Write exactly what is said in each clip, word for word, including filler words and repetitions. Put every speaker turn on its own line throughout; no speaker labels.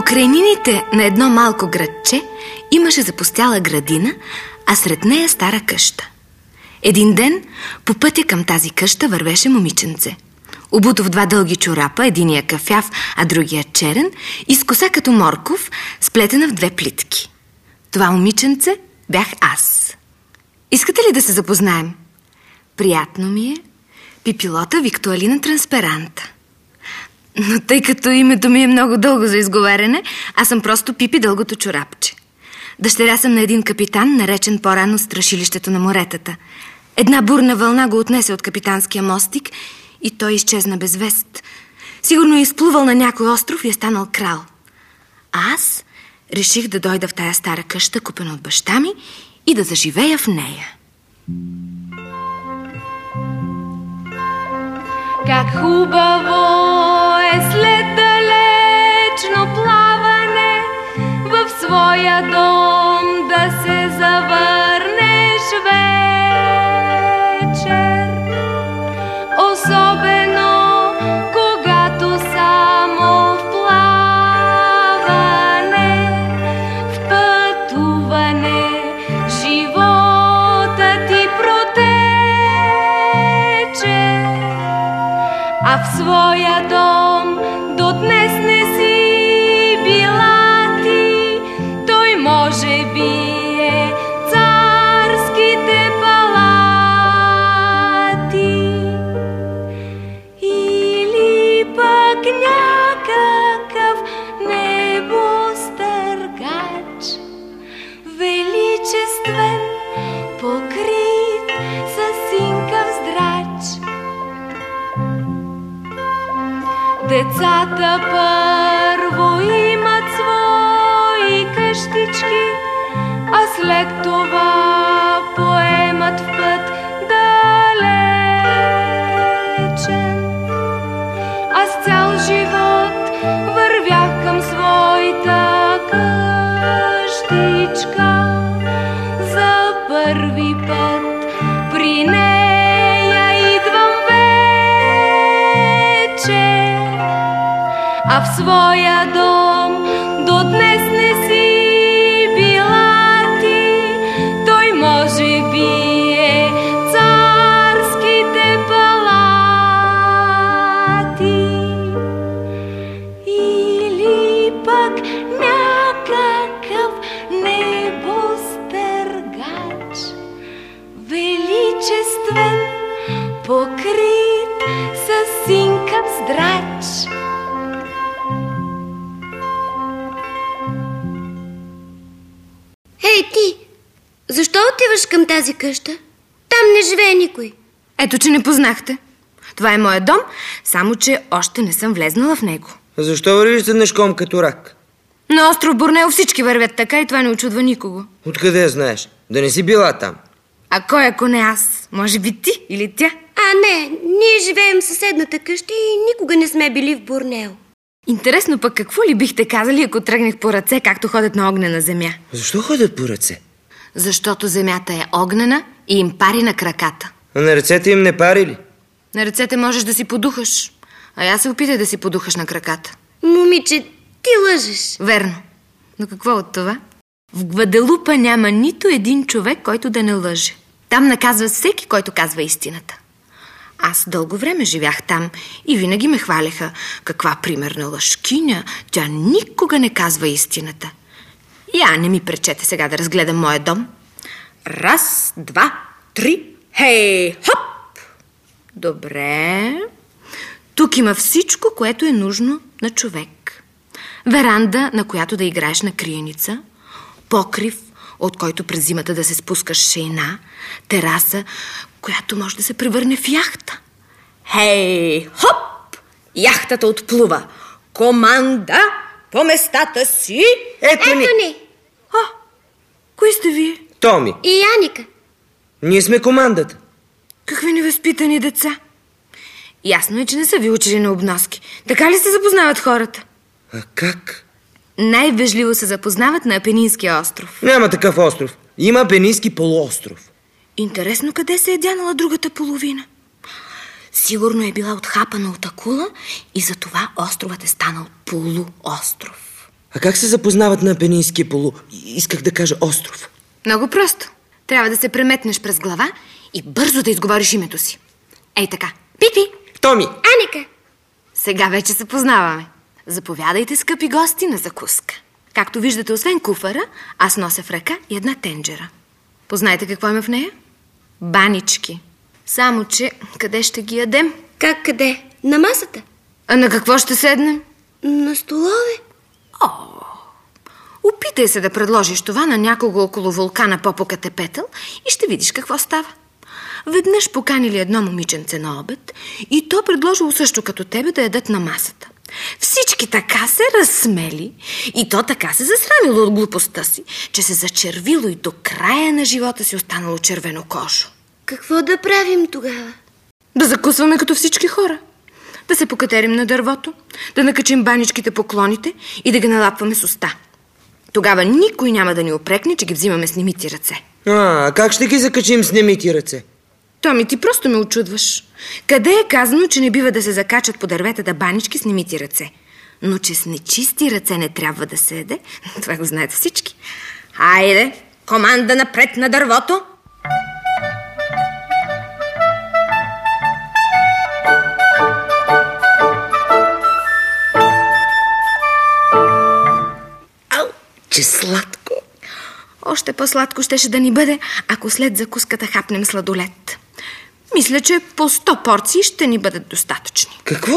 Покрай нините на едно малко градче имаше запустяла градина, а сред нея стара къща. Един ден по пътя към тази къща вървеше момиченце. Обуто в два дълги чорапа, единия кафяв, а другия черен, и с коса като морков, сплетена в две плитки. Това момиченце бях аз. Искате ли да се запознаем? Приятно ми е. Пипилота Виктуалина Трансперанта. Но тъй като името ми е много дълго за изговаряне, аз съм просто Пипи Дългото чорапче. Дъщеря съм на един капитан, наречен по-рано Страшилището на моретата. Една бурна вълна го отнесе от капитанския мостик и той изчезна без вест. Сигурно е изплувал на някой остров и е станал крал. А аз реших да дойда в тая стара къща, купена от баща ми, и да заживея в нея.
Как хубаво е след далечно плаване в своя дом да се завърнеш вечер, особено когато само в плаване, в пътуване живота ти протече. А в своя дом до днес не си била ти, той може би е царските палати. Или пък някакъв небостъргач, величествен, покрит със синкав здрач. Децата първо имат свои къщички, а след това поемат в път далечен. Аз цял живот вървях към своята къщичка, за първи път при нея идвам вече. А в своя дом до днес не си била ти, той може би е царските палати. Или пък някакъв небостъргач, величествен, покрит със синкав здрач.
Ей, ти! Защо отиваш към тази къща? Там не живее никой.
Ето, че не познахте. Това е моят дом, само че още не съм влезнала в него.
А защо вървиш заднешком като рак?
На остров Борнео всички вървят така и това не очудва никого.
Откъде знаеш? Да не си била там?
А кой, ако не аз? Може би ти или тя?
А, не, ние живеем в съседната къща и никога не сме били в Борнео.
Интересно пък какво ли бихте казали, ако тръгнах по ръце, както ходят на огнена земя?
Защо ходят по ръце?
Защото земята е огнена и им пари на краката.
А на ръцете им не пари ли?
На ръцете можеш да си подухаш, а я се опитай да си подухаш на краката.
Момиче, ти лъжеш.
Верно. Но какво от това? В Гваделупа няма нито един човек, който да не лъже. Там наказва всеки, който казва истината. Аз дълго време живях там и винаги ме хваляха. Каква примерна лъжкиня, тя никога не казва истината. Я не ми пречете сега да разгледам моя дом. Раз, два, три, хей, хоп! Добре. Тук има всичко, което е нужно на човек. Веранда, на която да играеш на криеница, покрив, от който през зимата да се спускаш шейна, тераса, която може да се превърне в яхта. Хей, хоп! Яхтата отплува. Команда по местата си.
Ето,
Ето
ни!
ни!
А, кои сте вие?
Томи.
И Яника.
Ние сме командата.
Какви невъзпитани деца. Ясно е, че не са ви учили на обноски. Така ли се запознават хората?
А как?
Най-вежливо се запознават на Апенинския остров.
Няма такъв остров. Има Апенински полуостров.
Интересно, къде се е дянала другата половина? Сигурно е била отхапана от акула и затова островът е станал полуостров.
А как се запознават на Апенинския полу... Исках да кажа остров.
Много просто. Трябва да се преметнеш през глава и бързо да изговориш името си. Ей така. Пипи!
Томи!
Аника!
Сега вече се познаваме. Заповядайте, скъпи гости, на закуска. Както виждате, освен куфара, аз нося в ръка и една тенджера. Познайте какво има в нея? Банички. Само че, къде ще ги ядем?
Как къде? На масата?
А на какво ще седнем?
На столове?
О, опитай се да предложиш това на някого около вулкана Попокатепетъл и ще видиш какво става. Веднъж поканили едно момиченце на обед и то предложило също като тебе да ядат на масата. Всички така се разсмели и то така се засрамило от глупостта си, че се зачервило и до края на живота си останало червенокожо.
Какво да правим тогава?
Да закусваме като всички хора. Да се покатерим на дървото, да накачим баничките по клоните и да ги налапваме с уста. Тогава никой няма да ни опрекне, че ги взимаме с немити ръце.
А, как ще ги закачим с немити ръце?
Томи, ти просто ме очудваш. Къде е казано, че не бива да се закачат по дърветата банички с немити ръце? Но че с нечисти ръце не трябва да се яде, това го знаете всички. Хайде, команда напред на дървото!
Ау, че сладко!
Още по-сладко щеше да ни бъде, ако след закуската хапнем сладолет. Мисля, че по сто порции ще ни бъдат достатъчни.
Какво?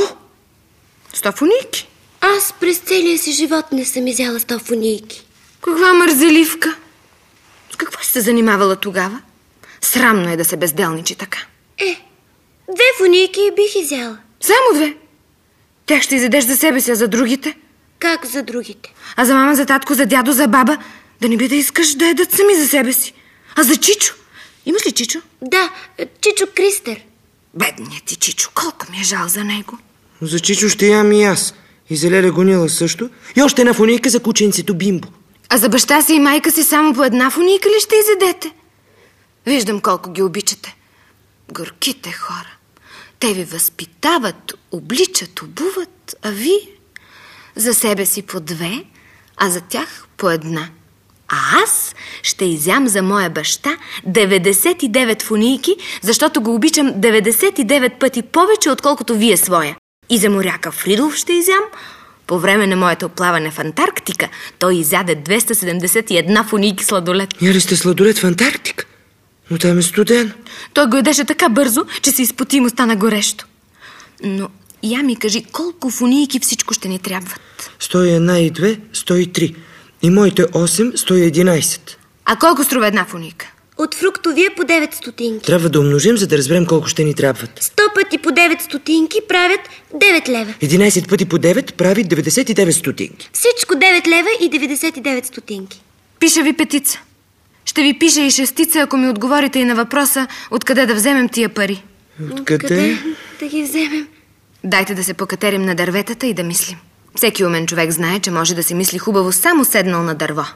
Сто фунийки.
Аз през целия си живот не съм изяла сто фунийки.
Каква мързеливка! С какво си се занимавала тогава? Срамно е да се безделничи така.
Е, две фунийки бих изяла.
Само две? Тях ще изядеш за себе си, а за другите?
Как за другите?
А за мама, за татко, за дядо, за баба? Да не би да искаш да ядат сами за себе си. А за Чичо? Имаш ли Чичо?
Да, Чичо Кристер.
Бедният ти Чичо, колко ми е жал за него.
За Чичо ще ям и аз. И за Леля Гонила също. И още една фунийка за кученцето Бимбо.
А за баща си и майка си само по една фунийка ли ще изядете? Виждам колко ги обичате. Горките хора. Те ви възпитават, обличат, обуват, а ви за себе си по две, а за тях по една. А аз ще изям за моя баща деветдесет и девет фунийки, защото го обичам деветдесет и девет пъти повече, отколкото вие своя. И за моряка Фридолф ще изям. По време на моето плаване в Антарктика той изяде двеста седемдесет и една фунийки сладолет.
Яли сте сладолет в Антарктика? Но там е студено.
Той го ядеше така бързо, че се изпоти и му стана горещо. Но я ми кажи, колко фунийки всичко ще ни трябват?
сто и една и две, сто и три. И моите осем, сто и единайсет.
А колко струва една фунийка?
От фруктовия по девет стотинки.
Трябва да умножим, за да разберем колко ще ни трябват.
сто пъти по девет стотинки правят девет лева.
единайсет пъти по девет прави деветдесет и девет стотинки.
Всичко девет лева и деветдесет и девет стотинки.
Пиша ви петица. Ще ви пиша и шестица, ако ми отговорите и на въпроса откъде да вземем тия пари.
Откъде?
Да ги вземем?
Дайте да се покатерим на дърветата и да мислим. Всеки умен човек знае, че може да се мисли хубаво само седнал на дърво.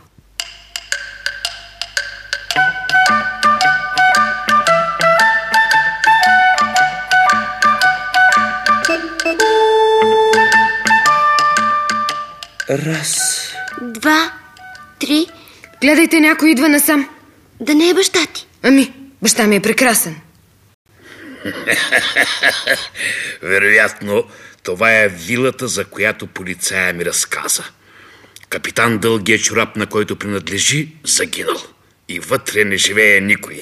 Раз.
Два, три.
Гледайте, някой идва насам.
Да не е баща ти.
Ами, баща ми е прекрасен.
Вероятно, това е вилата, за която полицая ми разказа. Капитан Дългия чорап, на който принадлежи, загинал. И вътре не живее никой.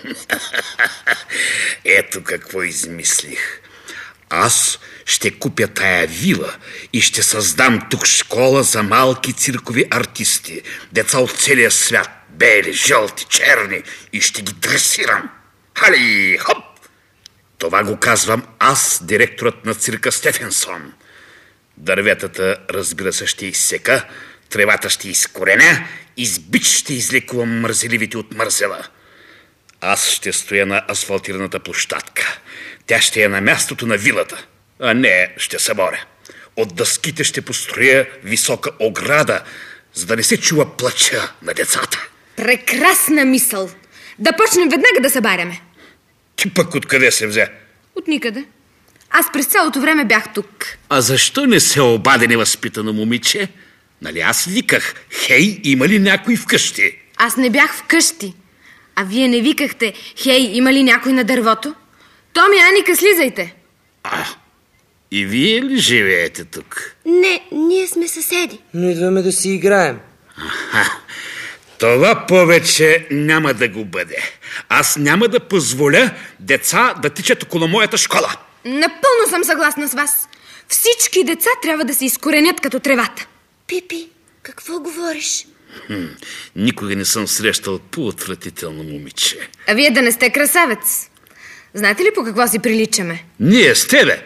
Ето какво измислих. Аз ще купя тая вила и ще създам тук школа за малки циркови артисти. Деца от целия свят. Бели, жълти, черни. И ще ги дресирам. Хали, хоп! Това го казвам аз, директорът на цирка Стефенсон. Дърветата, разбира се, ще изсека, тревата ще изкореня и с бич ще излекувам мързеливите от мързела. Аз ще стоя на асфалтираната площадка. Тя ще е на мястото на вилата, а не ще се боря. От дъските ще построя висока ограда, за да не се чува плача на децата.
Прекрасна мисъл! Да почнем веднага да събаряме.
Ти пък откъде се взе?
От никъде. Аз през цялото време бях тук.
А защо не се обади невъзпитано момиче? Нали аз виках, хей, има ли някой вкъщи?
Аз не бях вкъщи. А вие не викахте, хей, има ли някой на дървото? Томи, Аника, слизайте.
А, и вие ли живеете тук?
Не, ние сме съседи.
Но идваме да си играем.
Аха, това повече няма да го бъде. Аз няма да позволя деца да тичат около моята школа.
Напълно съм съгласна с вас. Всички деца трябва да се изкоренят като тревата.
Пипи, какво говориш?
Хм, никога не съм срещал по-отвратително момиче.
А вие да не сте красавец. Знаете ли по какво си приличаме?
Ние с тебе?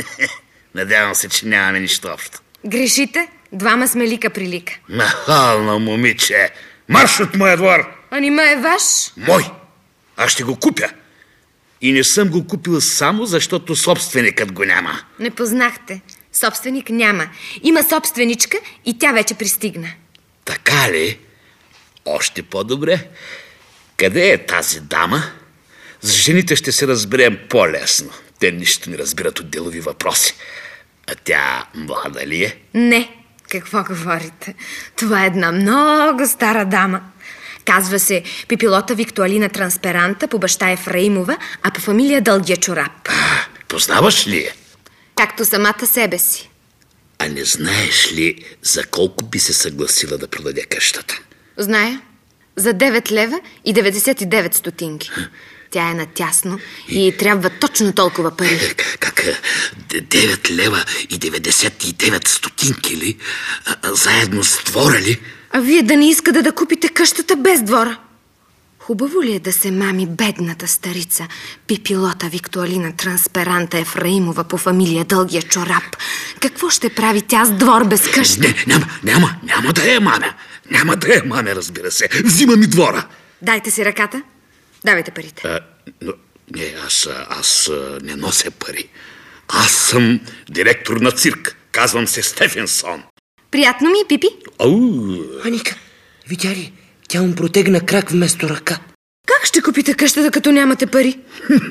Надявам се, че нямаме нищо общо.
Грешите, двама сме лика при лика.
Нахално момиче! Марш от моя двор!
А нима е ваш?
Мой! Аз ще го купя. И не съм го купил само защото собственикът го няма.
Не познахте. Собственик няма. Има собственичка и тя вече пристигна.
Така ли? Още по-добре. Къде е тази дама? С жените ще се разберем по-лесно. Те нищо не разбират от делови въпроси. А тя млада ли е?
Не. Какво говорите? Това е една много стара дама. Казва се Пипилота Виктуалина Трансперанта, по баща Ефраимова, а по фамилия Дългия чорап.
А, познаваш ли е?
Както самата себе си.
А не знаеш ли за колко би се съгласила да продаде къщата?
Зная. За девет лева и деветдесет и девет стотинки. Тя е натясно и трябва точно толкова пари.
Как? девет лева и деветдесет и девет стотинки ли? А, заедно с двора ли?
А вие да не искате да купите къщата без двора? Хубаво ли е да се мами бедната старица Пипилота Виктуалина Трансперанта Ефраимова по фамилия Дългия чорап? Какво ще прави тя с двор без къща?
Не, няма, няма, няма да е мамя. Няма да е мамя, разбира се. Взима ми двора.
Дайте си ръката. Давайте парите.
А, но, не, аз, аз не нося пари. Аз съм директор на цирк. Казвам се Стефенсон.
Приятно ми, Пипи.
Ау.
Аника, видя ли? Тя му протегна крак вместо ръка.
Как ще купите къщата, като нямате пари?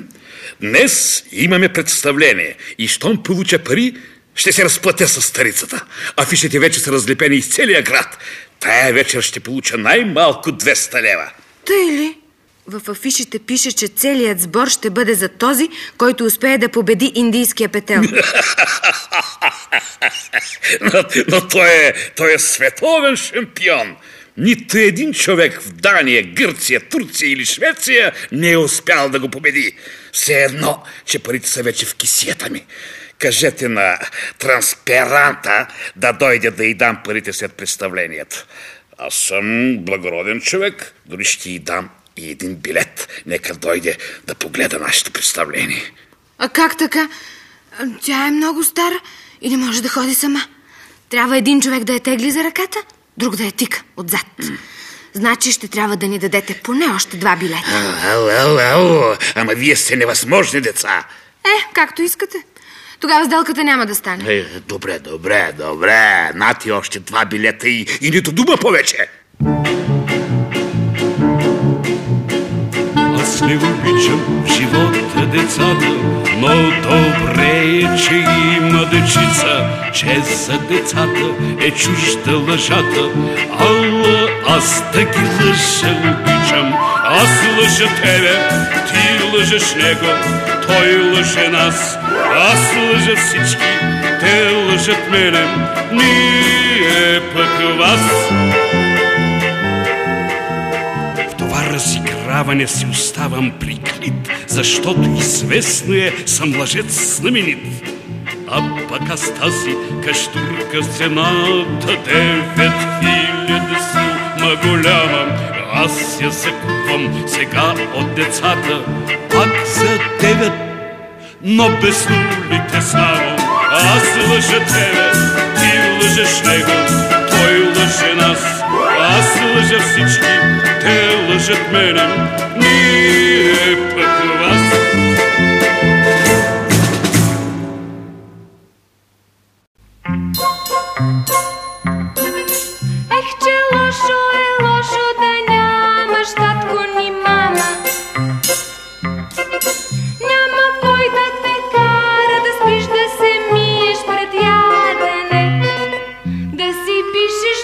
Днес имаме представление и щом получа пари, ще се разплатя с старицата. Афишите вече са разлепени из целия град. Тая вечер ще получа най-малко двеста лева.
Тъй ли? В афишите пише, че целият сбор ще бъде за този, който успее да победи индийския петел.
но, но той, е, той е световен шампион. Нито един човек в Дания, Гърция, Турция или Швеция не е успял да го победи. Все едно, че парите са вече в кисията ми. Кажете на Трансперанта да дойде да й дам парите след представлението. Аз съм благороден човек, дори ще й дам и един билет. Нека дойде да погледа нашето представление.
А как така? Тя е много стара и не може да ходи сама. Трябва един човек да я тегли за ръката, друг да я тика отзад. Значи ще трябва да ни дадете поне още два билета.
Ау, ау, ау, ама вие сте невъзможни деца.
Е, както искате. Тогава сделката няма да стане.
Е, добре, добре, добре. Нати още два билета и, и нито дума повече.
Аз не обичам в живота децата, но добре е, че има дечица, че за децата е чужда лъжата. Ала аз да ги лъжа обичам, аз лъжа тебе, ти лъжеш него, той лъже нас, аз лъжа всички, те лъжат мене, ние пък вас. Разиграване си оставам прикрит, защото известно е, съм лъжец знаменит. А пък аз тази каштурка с цената девет хиляди сума голяма, аз я закупвам сега от децата, пак за девет, но без нулите само. Аз лъжа тебе, ти лъжеш него, той лъже нас, аз лъжа всички, те лъжат мене, ние пък вас.
Ех, че лошо е, лошо да нямаш татко ни мама. Няма кой да те кара да спиш, да се миеш пред ядене, да си пишеш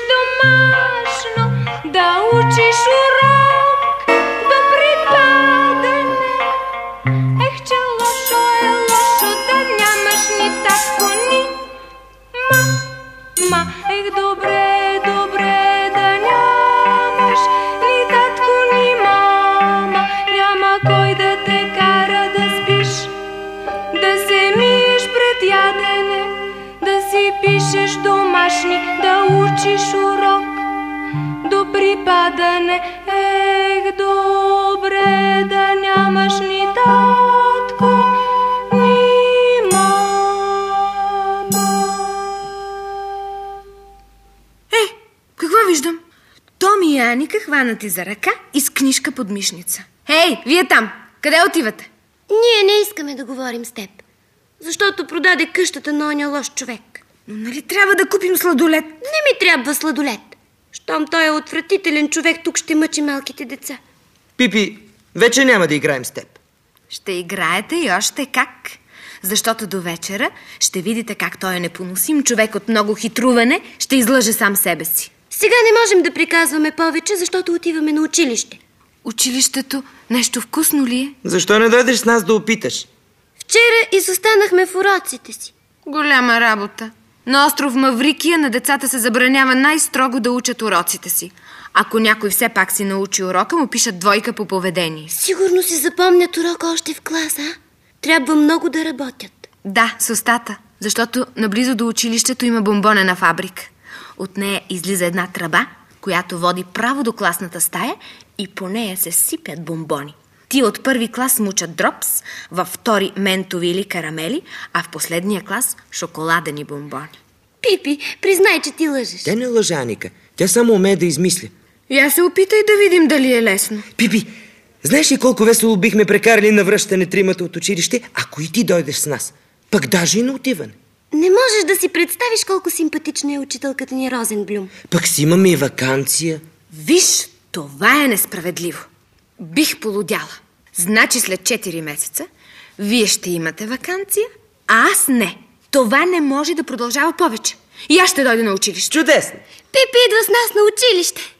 Яника хванати за ръка и с книжка под мишница. Хей, вие там! Къде отивате?
Ние не искаме да говорим с теб, защото продаде къщата на оня лош човек.
Но нали трябва да купим сладолет?
Не ми трябва сладолет. Щом той е отвратителен човек, тук ще мъчи малките деца.
Пипи, вече няма да играем с теб.
Ще играете и още как. Защото до вечера ще видите как той е непоносим човек от много хитруване, ще излъже сам себе си.
Сега не можем да приказваме повече, защото отиваме на училище.
Училището нещо вкусно ли е?
Защо не дойдеш с нас да опиташ?
Вчера изостанахме в уроците си.
Голяма работа. На остров Маврикия на децата се забранява най-строго да учат уроците си. Ако някой все пак си научи урока, му пишат двойка по поведение.
Сигурно си запомнят урока още в класа, а? Трябва много да работят.
Да, с устата, защото наблизо до училището има бомбонена фабрика. От нея излиза една тръба, която води право до класната стая и по нея се сипят бомбони. Ти от първи клас мучат дропс, във втори ментови или карамели, а в последния клас шоколадени бомбони.
Пипи, признай, че ти лъжеш.
Тя не лъжа, Аника. Тя само умее да измисля.
Я се опитай да видим дали е лесно.
Пипи, знаеш ли колко весело бихме прекарали на връщане тримата от училище, ако и ти дойдеш с нас? Пък даже и на отиване.
Не можеш да си представиш колко симпатична е учителката ни Розенблюм.
Пък си имаме и ваканция.
Виж, това е несправедливо. Бих полудяла. Значи след четири месеца вие ще имате ваканция, а аз не. Това не може да продължава повече. И аз ще дойда на училище.
Чудесно!
Пипи идва с нас на училище.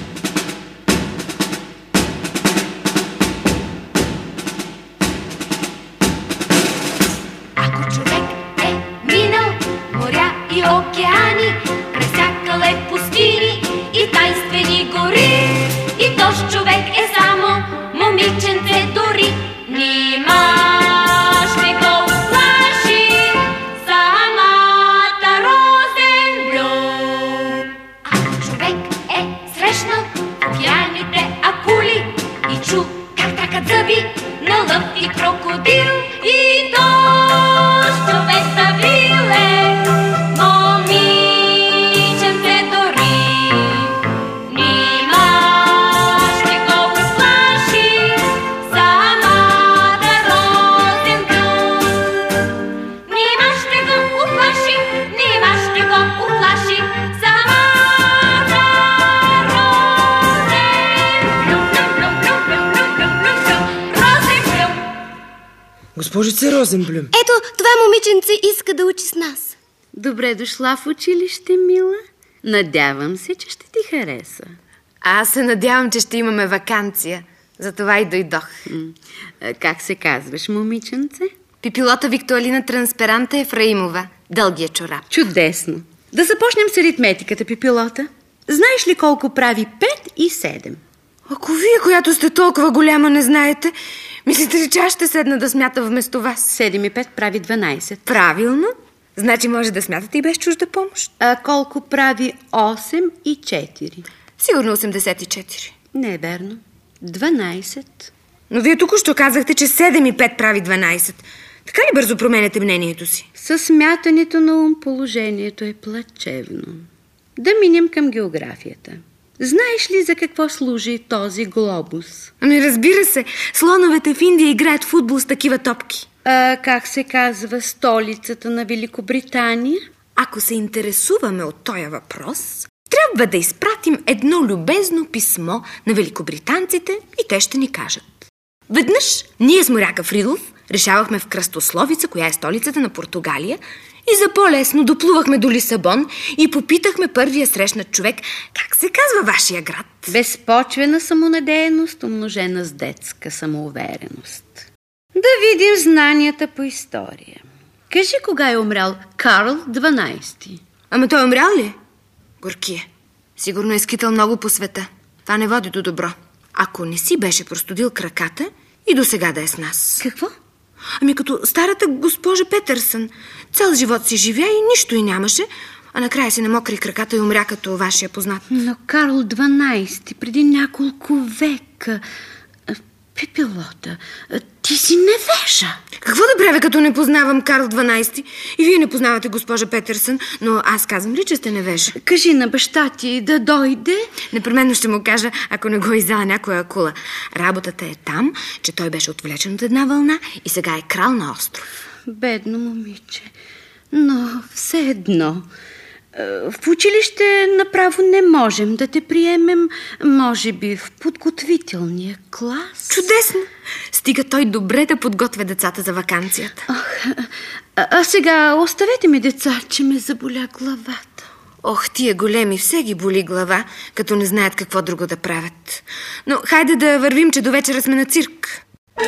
Ако човек е минал моря и океани, пресякал е пустини и тайнствени гори, и тоз човек е само момиченце дори. Нима ще го уплаши самата Розенблюм. Ако човек е срещнал в океаните акули и чу как тракат зъби на лъв и крокодил, и тоз човек да биле момиченце дори. Нима ще го уплаши самата Розенблюм. Нима ще го уплаши, нима ще го уплаши самата Розенблюм. Розенблюм.
Госпожице Розенблюм.
Ето, това момиченце иска да учи с нас.
Добре дошла в училище, мила. Надявам се, че ще ти хареса.
Аз се надявам, че ще имаме ваканция. Затова и дойдох.
М, а Как се казваш, момиченце?
Пипилота Викторина Трансперанта Ефраимова. Дългия чорап.
Чудесно. Да започнем с аритметиката, Пипилота. Знаеш ли колко прави пет и седем?
Ако вие, която сте толкова голяма, не знаете, мислите ли, че аз ще седна да смята вместо вас?
седем и пет прави дванайсет.
Правилно. Значи може да смятате и без чужда помощ.
А колко прави осем и четири?
Сигурно осемдесет и четири.
Не е верно. дванайсет.
Но вие току-що казахте, че седем и пет прави дванайсет. Така ли бързо променяте мнението си?
Със смятането на ум положението е плачевно. Да минем към географията. Знаеш ли за какво служи този глобус?
Ами разбира се, слоновете в Индия играят в футбол с такива топки.
А как се казва столицата на Великобритания?
Ако се интересуваме от този въпрос, трябва да изпратим едно любезно писмо на великобританците и те ще ни кажат. Веднъж ние с моряка Фридолф решавахме в кръстословица коя е столицата на Португалия и за по-лесно доплувахме до Лисабон и попитахме първия срещнат човек как се казва вашия град.
Безпочвена самонадеяност, умножена с детска самоувереност. Да видим знанията по история. Кажи кога е умрял Карл дванайсети.
Ама той умрял ли? Горкия. Сигурно е скитал много по света. Това не води до добро. Ако не си беше простудил краката и до сега да е с нас.
Какво?
Ами като старата госпожа Петърсън. Цял живот си живя и нищо и нямаше, а накрая се намокри краката и умря като вашия познат.
Но Карл дванайсети преди няколко века. Пипи, Пипилота, ти си невежа.
Какво да правя, като не познавам Карл дванайсти? И вие не познавате госпожа Петърсън, но аз казвам ли, че сте невежа?
Кажи на баща ти да дойде.
Непременно ще му кажа, ако не го изяла някоя акула. Работата е там, че той беше отвлечен от една вълна и сега е крал на остров.
Бедно момиче, но все едно. В училище направо не можем да те приемем, може би в подготвителния клас.
Чудесно! Стига той добре да подготвя децата за ваканцията.
Ах, а, а сега оставете ми, деца, че ме заболя главата.
Ох, тия големи все ги боли глава, като не знаят какво друго да правят. Но хайде да вървим, че до вечера сме на цирк.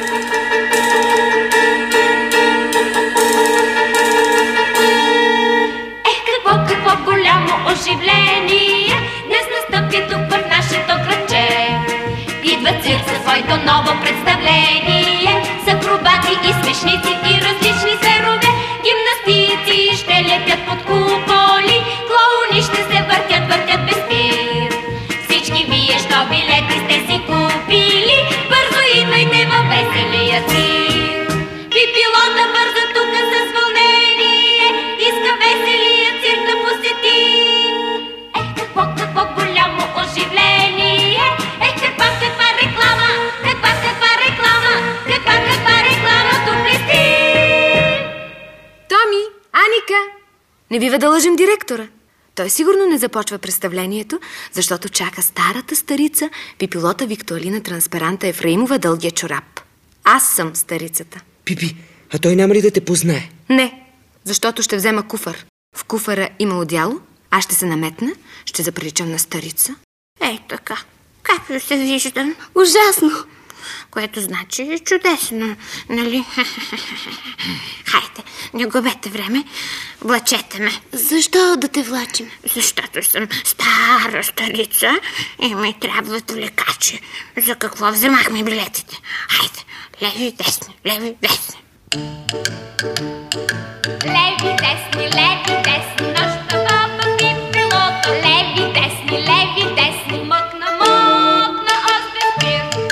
Какво голямо оживление днес настъпи тук в нашето градче. Идва цирк със своето ново представление, с акробати и смешници и различни зверове. Гимнастици ще летят под куполи, клоуни ще се въртят, въртят без спир. Всички вие, що билети сте си купили, бързо идвайте във веселия цирк. Пипилота бърза тук с вълнение, иска веселия цирк да посети. Ех, какво, какво голямо оживление! Ех, каква, каква реклама! Каква, каква реклама! Каква, каква реклама тук блести!
Томи, Аника! Не бива да лъжем директора. Той сигурно не започва представлението, защото чака старата старица, Пипилота Викторина Трансперанта Ефраимова дългия чорап. Аз съм старицата.
Пипи, а той няма ли да те познае?
Не, защото ще взема куфър. В куфъра има одяло, аз ще се наметна, ще заприличам на старица. Ей така, както се виждам.
Ужасно.
Което значи чудесно, нали? Хайде, не губете време, влачете ме.
Защо да те влачим?
Защото съм стара старица и ми трябват влекачи. За какво вземахме билетите? Хайде, леви и десни, леви и десни.
Леви, десни, леви, десни, нашата баба Пипилота. Леви, десни, леви, десни, мъкна, мъкна, аз без спир.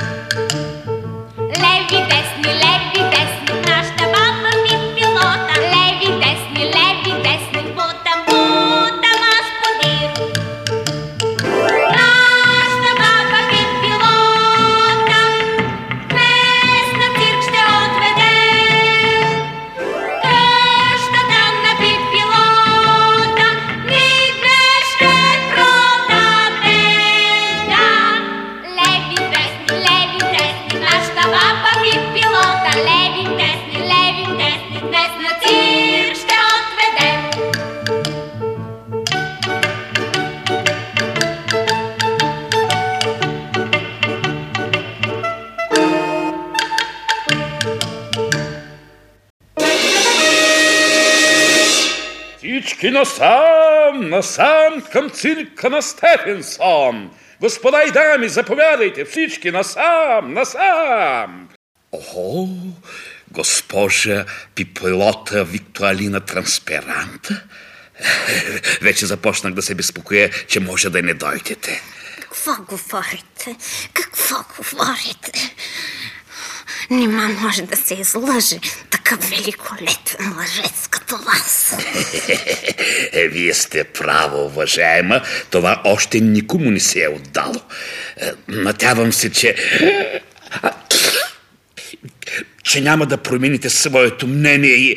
Леви, десни, леви, десни, нашата баба Пипилота. Леви, десни, леви, десни, бутам, бутам, аз подир. Нашата баба Пипилота днес на цирк ще отведе. Къщата на Пипилота ни днес ще продаде. Да, леви, десни, леви, десни, нашата баба Пипилота. Леви, десни, леви, десни, днес на цирк ще отведем.
Птички насам, насам към цирка на Стефенсон. Господа и дами, заповядайте, всички насам, насам. О, госпожа Пипилота Викторина Трансперанта. Вече започнах да се безпокоя, че може да не дойдете.
Какво говорите? Какво говорите? Нима може да се излъже такъв великолепен лъжец като вас.
Е, вие сте право, уважаема. Това още никому не се е отдало. Е, Надявам се, че... че няма да промените своето мнение и...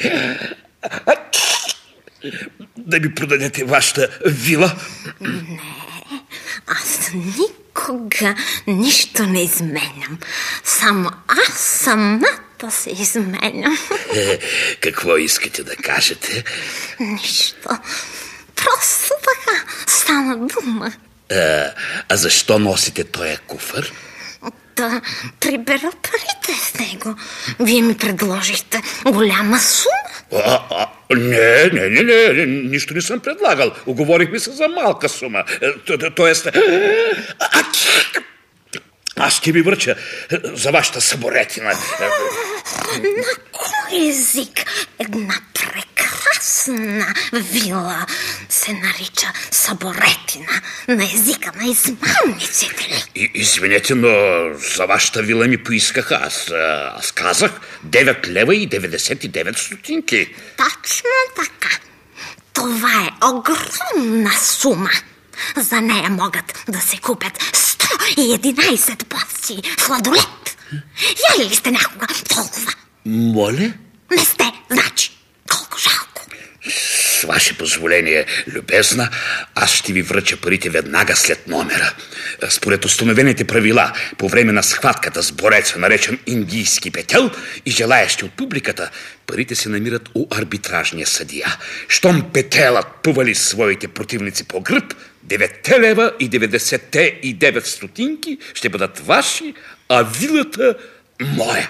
да ми продадете вашата вила.
Не, аз никога нищо не изменям. Само аз самата се изменям.
Е, какво искате да кажете?
Нищо. Просто така стана дума.
А, а защо носите този куфър?
Да прибера парите с него. Вие ми предложихте голяма сума.
А, а, не, не, не, не, нищо не съм предлагал. Оговорихме се за малка сума. То, то, тоест... А, аз ще ви връча за вашата съборетина.
На кой език една прекрасна
изкусна вила се нарича Саборетина на езика на измамниците ли?
И, извинете, но за вашата вила ми поискаха. Аз, аз казах девет лева и деветдесет и девет стотинки.
Точно така. Това е огромна сума. За нея могат да се купят сто и единайсет порции сладолет. Яли ли сте някога толкова?
Моля?
Не сте, значи. Колко жалко.
С ваше позволение, любезна, аз ще ви връча парите веднага след номера. Според установените правила, по време на схватката с бореца, наречен индийски петел, и желаящи от публиката, парите се намират у арбитражния съдия. Щом петелът повали своите противници по гръб, деветте лева и деветдесет и девет стотинки ще бъдат ваши, а вилата моя.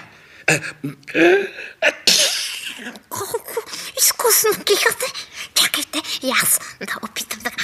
Колко изкусно кихате. Чакайте и аз да опитам да...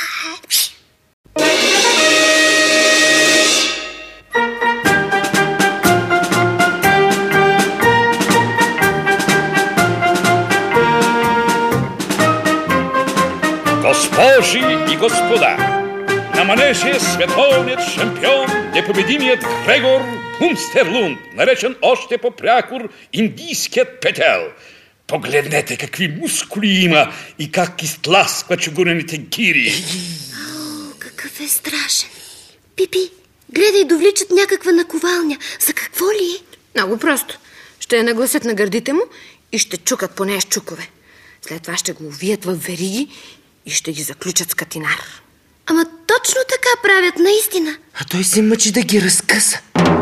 Госпожи и господа, на манежа е световният шампион, непобедимият Грегор Бунстерлунд, наречен още по-прякор индийският петел. Погледнете какви мускули има и как изтласква чугунените гири.
О, какъв е страшен. Пипи, гледай, довличат някаква наковалня. За какво ли е?
Много просто. Ще я нагласят на гърдите му и ще чукат по нея с чукове. След това ще го увият в вериги и ще ги заключат с катинар.
Ама точно така правят, наистина.
А той се мъчи да ги разкъса.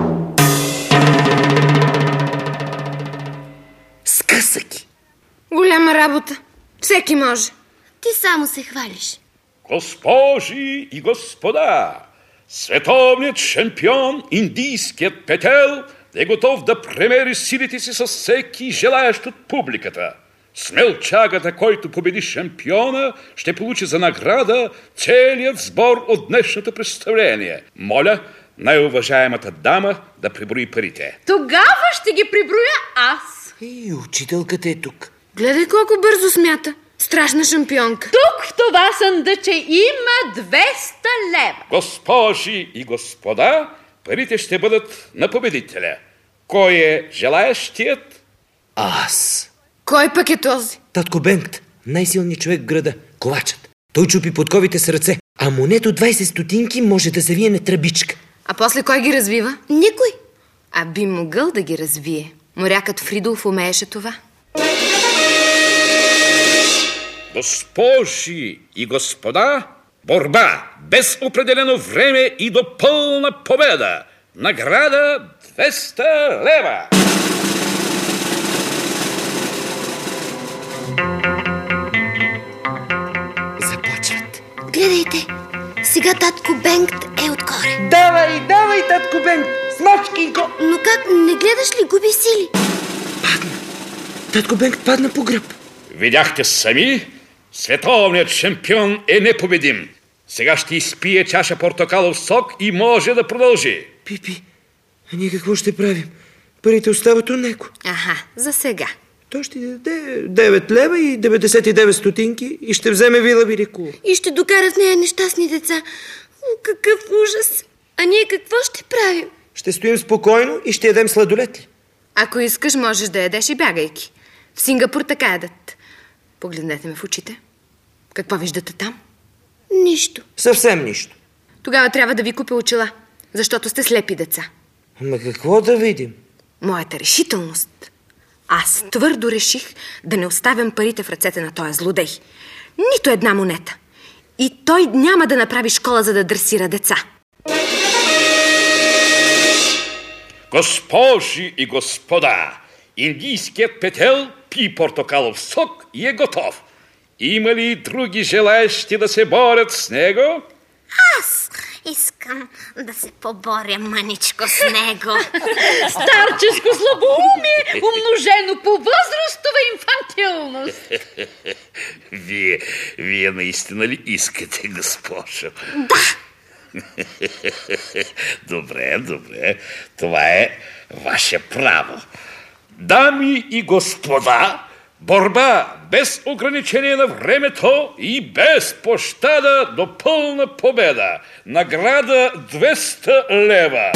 Скъса ги.
Голяма работа. Всеки може.
Ти само се хвалиш.
Госпожи и господа, световният шампион, индийският петел, е готов да премери силите си с всеки желаещ от публиката. Смелчагата, който победи шампиона, ще получи за награда целият сбор от днешното представление. Моля, най-уважаемата дама да приброи парите.
Тогава ще ги приброя аз.
И учителката е тук.
Гледай колко бързо смята. Страшна шампионка.
Тук в това съндъче има двеста лева.
Госпожи и господа, парите ще бъдат на победителя. Кой е желаещият?
Аз.
Кой пък е този?
Татко Бенкт, най-силният човек в града, ковачът. Той чупи подковите с ръце, а монето двайсет стотинки може да завие на тръбичка.
А после кой ги развива?
Никой.
А би могъл да ги развие. Морякът Фридолф умееше това.
Госпожи и господа, борба без определено време и до пълна победа. Награда двеста лева.
Започват.
Гледайте, сега татко Бенкт е отгоре.
Давай, давай, татко Бенкт, смачкай го.
Но как, не гледаш ли, губи сили?
Падна. Татко Бенкт падна по гръб.
Видяхте сами, световният шампион е непобедим. Сега ще изпие чаша портокалов сок и може да продължи.
Пипи, а ние какво ще правим? Парите остават у него.
Аха, за сега.
Той ще даде девет лева и деветдесет и девет стотинки и ще вземе вила Вирикула.
И ще докара в нея нещастни деца. О, какъв ужас! А ние какво ще правим?
Ще стоим спокойно и ще ядем сладолет ли?
Ако искаш, можеш да ядеш и бягайки. В Сингапур така ядат. Погледнете ме в очите. Какво виждате там?
Нищо.
Съвсем нищо.
Тогава трябва да ви купя очила, защото сте слепи деца.
Ама какво да видим?
Моята решителност. Аз твърдо реших да не оставям парите в ръцете на този злодей. Нито една монета. И той няма да направи школа, за да дресира деца.
Госпожи и господа, индийският петел пи портокалов сок и е готов. Има ли други желаещи да се борят с него?
Аз искам да се поборя мъничко с него.
Старческо слабоумие, умножено по възрастова инфантилност.
Вие, вие наистина ли искате, госпожо?
Да.
Добре, добре. Това е ваше право. Дами и господа, Борба без ограничение на времето и без пощада до пълна победа. Награда двеста лева.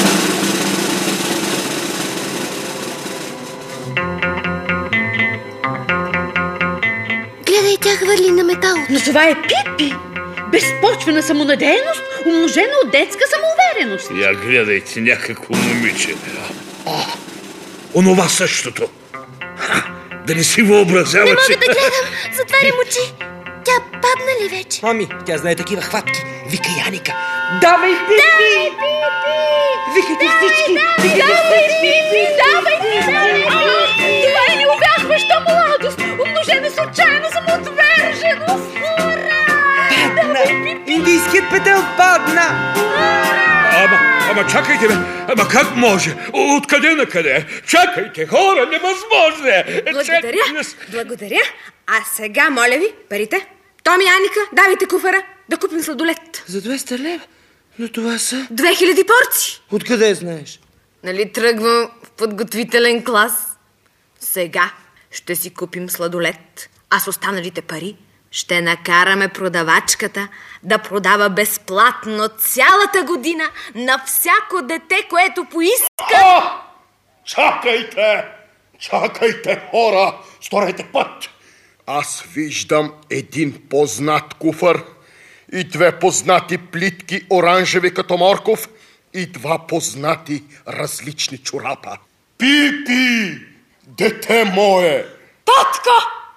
Гледай, тя хвърли на метал.
Но това е Пипи. Безпочвена самонадеяност, умножена от детска самоувереност.
Я гледайте, някакво момиче. О, онова същото. Ха, да не си въобразява,
Не мога
че...
да гледам. Затварям очи. Тя падна ли вече?
Ами, тя знае такива хватки. Вика Яника. Давай, Пипи! Викайте всички!
Давай, Пипи! Давай, Пипи! Това е необяхваща младост, умножена с отчаяна самоотверженост.
Падна! Индийският петел падна!
Ама, ама чакайте, бе. Ама как може? Откъде на къде? Чакайте, хора, невъзможно е.
Благодаря, благодаря. А сега, моля ви, парите. Томи, Аника, давайте куфара да купим сладолет.
За двеста лева? Но това са...
Две хиляди порции.
Откъде знаеш?
Нали тръгвам в подготвителен клас? Сега ще си купим сладолет, а с останалите пари ще накараме продавачката да продава безплатно цялата година на всяко дете, което поиска.
А! Чакайте! Чакайте, хора! Сторете път! Аз виждам един познат куфър и две познати плитки оранжеви като морков и два познати различни чорапа. Пипи! Дете мое!
Татко!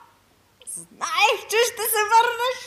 Знаех, че ще се върнеш.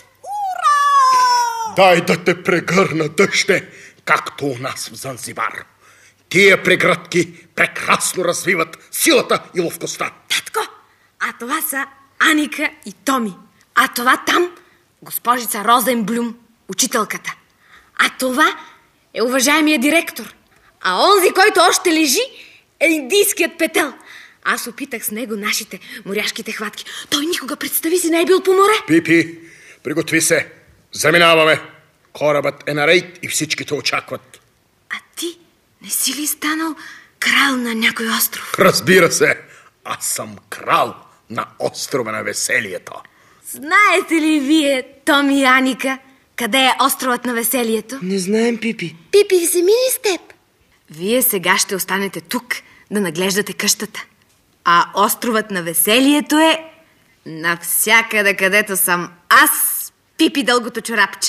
Ура!
Дай да те прегърна, дъще, както у нас в Занзибар. Тия прегръдки прекрасно развиват силата и ловкостта.
Татко, а това са Аника и Томи. А това там госпожица Розенблюм, учителката. А това е уважаемия директор. А онзи, който още лежи, е индийският петел. Аз опитах с него нашите моряшките хватки. Той никога, представи си, не е бил по море.
Пипи, приготви се. Заминаваме. Корабът е на рейд и всички те очакват.
А ти не си ли станал крал на някой остров?
Разбира се, аз съм крал на острова на веселието.
Знаете ли вие, Томи и Аника, къде е островът на веселието?
Не знаем, Пипи.
Пипи, вземи ли с теб?
Вие сега ще останете тук да наглеждате къщата. А островът на веселието е навсякъде, където съм аз, Пипи дългото чорапче.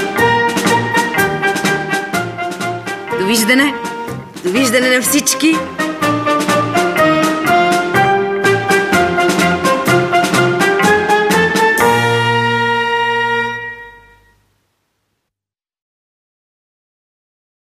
Довиждане! Довиждане на всички!